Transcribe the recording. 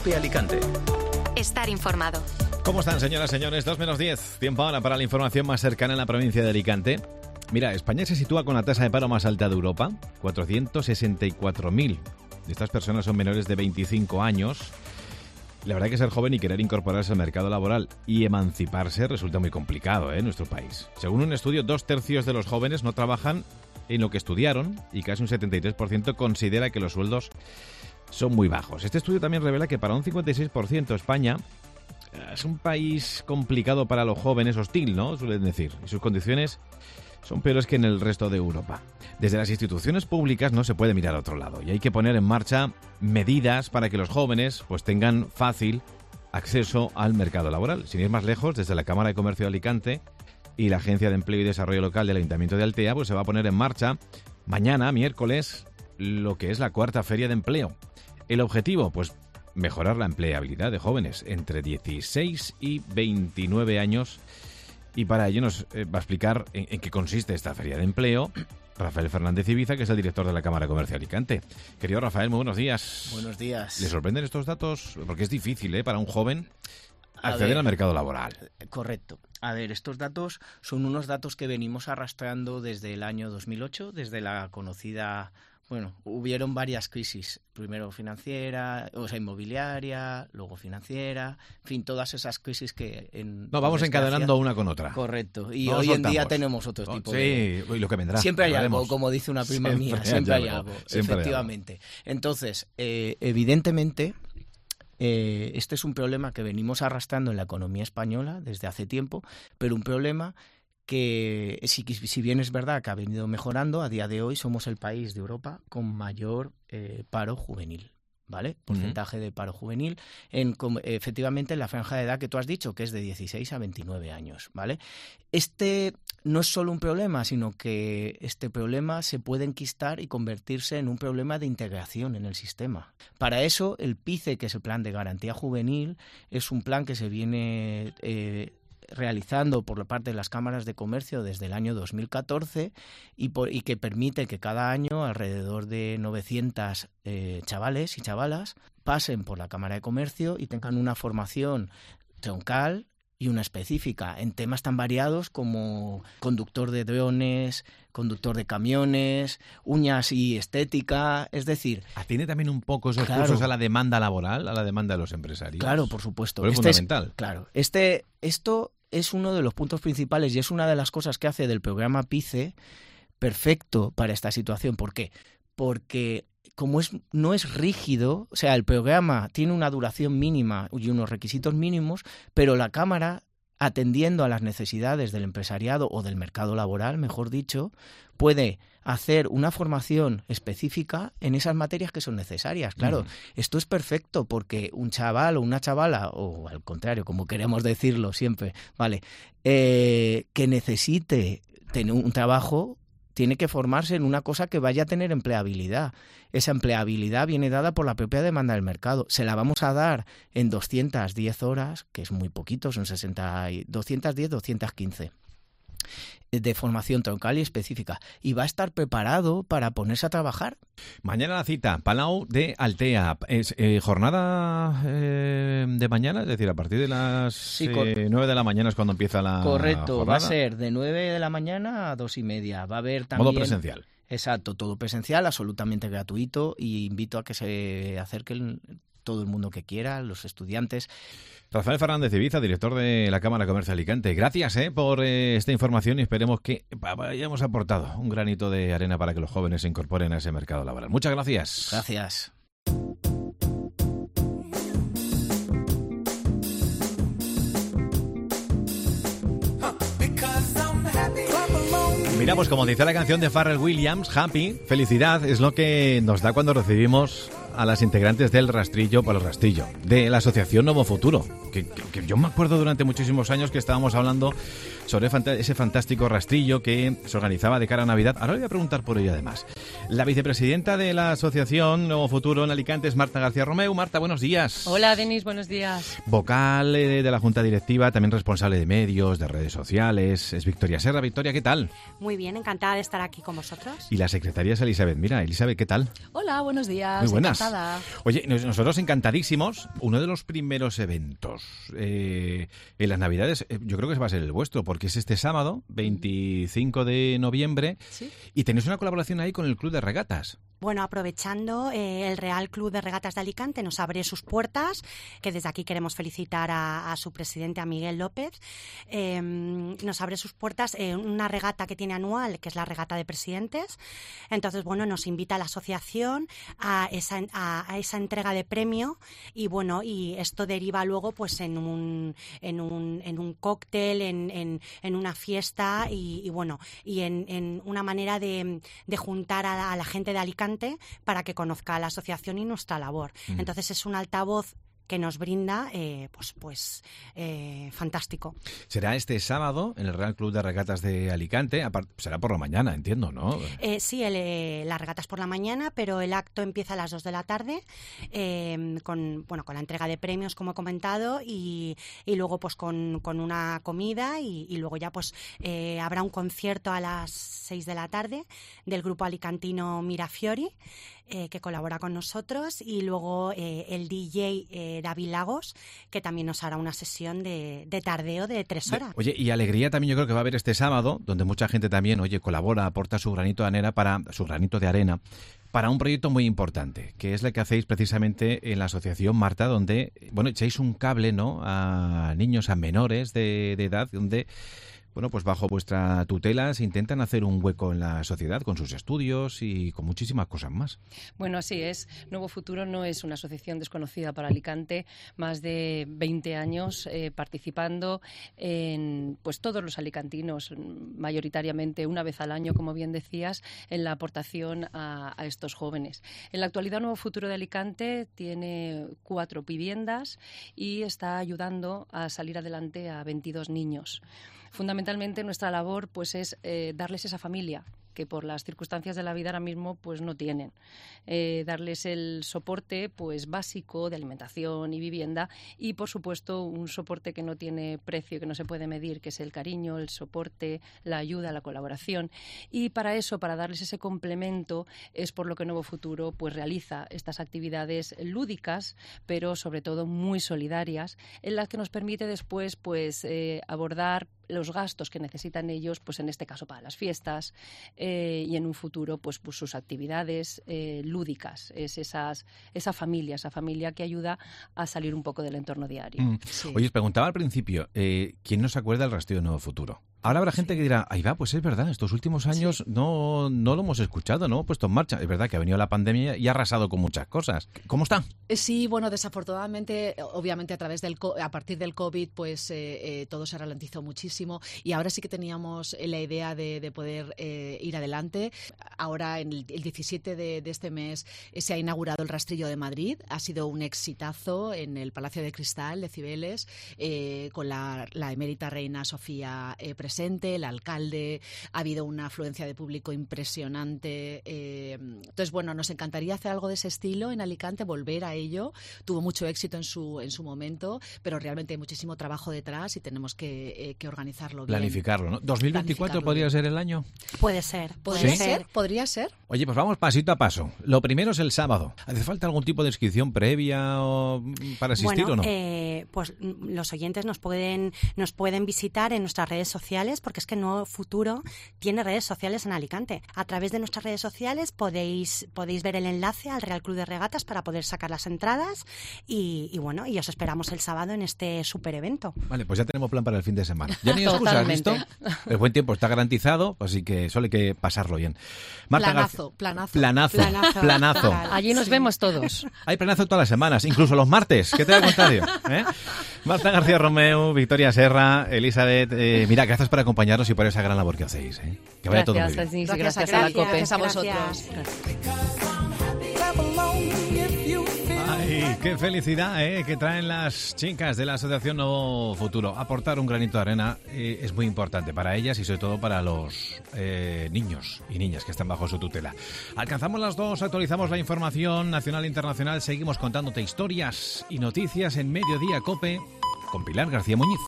COPE Alicante. Estar informado. ¿Cómo están, señoras y señores? 2:10. Tiempo ahora para la información más cercana en la provincia de Alicante. Mira, España se sitúa con la tasa de paro más alta de Europa, 464.000. Estas personas son menores de 25 años. La verdad es que ser joven y querer incorporarse al mercado laboral y emanciparse resulta muy complicado en nuestro país. Según un estudio, 2/3 de los jóvenes no trabajan en lo que estudiaron y casi un 73% considera que los sueldos son muy bajos. Este estudio también revela que para un 56% España es un país complicado para los jóvenes, hostil, ¿no? Suelen decir. Y sus condiciones son peores que en el resto de Europa. Desde las instituciones públicas no se puede mirar a otro lado y hay que poner en marcha medidas para que los jóvenes pues tengan fácil acceso al mercado laboral. Sin ir más lejos, desde la Cámara de Comercio de Alicante y la Agencia de Empleo y Desarrollo Local del Ayuntamiento de Altea, pues se va a poner en marcha mañana, miércoles, lo que es la cuarta Feria de Empleo. El objetivo, pues mejorar la empleabilidad de jóvenes entre 16 y 29 años. Y para ello nos va a explicar en qué consiste esta Feria de Empleo Rafael Fernández Ibiza, que es el director de la Cámara de Comercio de Alicante. Querido Rafael, muy buenos días. Buenos días. ¿Le sorprenden estos datos? Porque es difícil, para un joven acceder al mercado laboral. Correcto. A ver, estos datos son unos datos que venimos arrastrando desde el año 2008, desde la conocida... Bueno, hubieron varias crisis, primero financiera, inmobiliaria, luego financiera, en fin, todas esas crisis que... vamos encadenando una con otra. Correcto, y no hoy en día tenemos otro tipo de... Sí, lo que vendrá. Siempre hay algo, como dice una prima mía, siempre hay algo, efectivamente. Entonces, evidentemente... este es un problema que venimos arrastrando en la economía española desde hace tiempo, pero un problema que si bien es verdad que ha venido mejorando, a día de hoy somos el país de Europa con mayor paro juvenil, ¿vale? Porcentaje de paro juvenil, efectivamente en la franja de edad que tú has dicho, que es de 16 a 29 años, ¿vale? Este no es solo un problema, sino que este problema se puede enquistar y convertirse en un problema de integración en el sistema. Para eso, el PICE, que es el Plan de Garantía Juvenil, es un plan que se viene realizando por la parte de las cámaras de comercio desde el año 2014 y que permite que cada año alrededor de 900 chavales y chavalas pasen por la Cámara de Comercio y tengan una formación troncal y una específica en temas tan variados como conductor de drones, conductor de camiones, uñas y estética, es decir... ¿Atiende también un poco esos cursos a la demanda laboral, a la demanda de los empresarios? Claro, por supuesto. Pero es fundamental. Esto es uno de los puntos principales y es una de las cosas que hace del programa PICE perfecto para esta situación. ¿Por qué? Porque no es rígido, o sea, el programa tiene una duración mínima y unos requisitos mínimos, pero la Cámara, atendiendo a las necesidades del empresariado o del mercado laboral, mejor dicho, puede hacer una formación específica en esas materias que son necesarias. Claro, esto es perfecto porque un chaval o una chavala, o al contrario, como queremos decirlo siempre, ¿vale? Que necesite tener un trabajo, tiene que formarse en una cosa que vaya a tener empleabilidad. Esa empleabilidad viene dada por la propia demanda del mercado. Se la vamos a dar en 210 horas, que es muy poquito, son 210, 215 de formación troncal y específica. Y va a estar preparado para ponerse a trabajar. Mañana la cita, Palau de Altea. ¿Es jornada de mañana? Es decir, a partir de las 9 de la mañana es cuando empieza la Correcto, jornada. Va a ser de 9 de la mañana a 2:30. Va a haber también... Modo presencial. Exacto, todo presencial, absolutamente gratuito, y invito a que se acerquen todo el mundo que quiera, los estudiantes. Rafael Fernández Ibiza, director de la Cámara de Comercio de Alicante. Gracias por esta información y esperemos que hayamos aportado un granito de arena para que los jóvenes se incorporen a ese mercado laboral. Muchas gracias. Gracias. Mira, pues como dice la canción de Pharrell Williams, Happy, felicidad, es lo que nos da cuando recibimos a las integrantes del Rastrillo por el Rastrillo, de la Asociación Nuevo Futuro, que yo me acuerdo durante muchísimos años que estábamos hablando sobre ese fantástico rastrillo que se organizaba de cara a Navidad. Ahora le voy a preguntar por ello además. La vicepresidenta de la Asociación Nuevo Futuro en Alicante es Marta García Romeu. Marta, buenos días. Hola, Denis, buenos días. Vocal de la Junta Directiva, también responsable de medios, de redes sociales, es Victoria Serra. Victoria, ¿qué tal? Muy bien, encantada de estar aquí con vosotros. Y la secretaria es Elizabeth. Mira, Elizabeth, ¿qué tal? Hola, buenos días. Muy buenas. encantada. Oye, nosotros encantadísimos. Uno de los primeros eventos en las Navidades, yo creo que va a ser el vuestro, porque es este sábado, 25 de noviembre, ¿sí? Y tenéis una colaboración ahí con el Club de Regatas. Bueno, aprovechando, el Real Club de Regatas de Alicante nos abre sus puertas, que desde aquí queremos felicitar a su presidente, a Miguel López. Nos abre sus puertas una regata que tiene anual, que es la regata de presidentes. Entonces, bueno, nos invita a la asociación a esa entrega de premio y, bueno, y esto deriva luego pues en un cóctel, en una fiesta y bueno, y en una manera de juntar a la gente de Alicante para que conozca la asociación y nuestra labor. Entonces es un altavoz que nos brinda, fantástico. Será este sábado en el Real Club de Regatas de Alicante, será por la mañana, entiendo, ¿no? Sí, las regatas por la mañana, pero el acto empieza a las 2 de la tarde, con la entrega de premios, como he comentado, y luego pues con una comida y luego ya pues habrá un concierto a las 6 de la tarde del grupo alicantino Mirafiori, que colabora con nosotros, y luego el DJ David Lagos, que también nos hará una sesión de tardeo de 3 horas. Oye, y alegría también yo creo que va a haber este sábado, donde mucha gente también, colabora, aporta su granito de arena para un proyecto muy importante, que es lo que hacéis precisamente en la asociación Marta, donde, echáis un cable, ¿no?, a niños, a menores de edad, donde pues bajo vuestra tutela se intentan hacer un hueco en la sociedad con sus estudios y con muchísimas cosas más. Bueno, así es. Nuevo Futuro no es una asociación desconocida para Alicante. Más de 20 años participando en todos los alicantinos, mayoritariamente una vez al año, como bien decías, en la aportación a estos jóvenes. En la actualidad, Nuevo Futuro de Alicante tiene 4 viviendas y está ayudando a salir adelante a 22 niños. Fundamentalmente nuestra labor es darles esa familia que por las circunstancias de la vida ahora mismo no tienen. Darles el soporte básico de alimentación y vivienda y, por supuesto, un soporte que no tiene precio, que no se puede medir, que es el cariño, el soporte, la ayuda, la colaboración. Y para eso, para darles ese complemento, es por lo que Nuevo Futuro realiza estas actividades lúdicas, pero sobre todo muy solidarias, en las que nos permite después abordar los gastos que necesitan ellos, en este caso para las fiestas, y en un futuro sus actividades lúdicas. Es esa familia que ayuda a salir un poco del entorno diario. Sí. Oye, os preguntaba al principio, ¿quién no se acuerda del rastrillo de Nuevo Futuro? Ahora habrá gente que dirá, ahí va, pues es verdad, estos últimos años no lo hemos escuchado, no hemos puesto en marcha. Es verdad que ha venido la pandemia y ha arrasado con muchas cosas. ¿Cómo está? Sí, bueno, desafortunadamente, obviamente a partir del COVID, todo se ralentizó muchísimo y ahora sí que teníamos la idea de poder ir adelante. Ahora, el 17 de este mes, se ha inaugurado el Rastrillo de Madrid. Ha sido un exitazo en el Palacio de Cristal de Cibeles, con la emérita reina Sofía presente, el alcalde, ha habido una afluencia de público impresionante. Entonces, nos encantaría hacer algo de ese estilo en Alicante, volver a ello. Tuvo mucho éxito en su momento, pero realmente hay muchísimo trabajo detrás y tenemos que organizarlo bien. Planificarlo, ¿no? ¿2024 podría ser el año? Puede ser. ¿Podría ser? Oye, pues vamos pasito a paso. Lo primero es el sábado. ¿Hace falta algún tipo de inscripción previa para asistir o no? Pues los oyentes nos pueden visitar en nuestras redes sociales, porque es que Nuevo Futuro tiene redes sociales en Alicante. A través de nuestras redes sociales podéis ver el enlace al Real Club de Regatas para poder sacar las entradas y os esperamos el sábado en este super evento. Vale, pues ya tenemos plan para el fin de semana. Ya ni excusas, ¿has visto? El buen tiempo está garantizado, así que solo hay que pasarlo bien. Marta planazo. Allí nos vemos todos. Hay planazo todas las semanas, incluso los martes. ¿Qué te voy a contar yo? Marta García Romeu, Victoria Serra, Elizabeth, mira, gracias por acompañarnos y por esa gran labor que hacéis. Que vaya todo muy bien. Gracias a la COPE. Gracias a vosotros. Ay, qué felicidad que traen las chicas de la Asociación Nuevo Futuro. Aportar un granito de arena es muy importante para ellas y sobre todo para los niños y niñas que están bajo su tutela. Alcanzamos las 2, actualizamos la información nacional e internacional, seguimos contándote historias y noticias en Mediodía COPE con Pilar García Muñiz.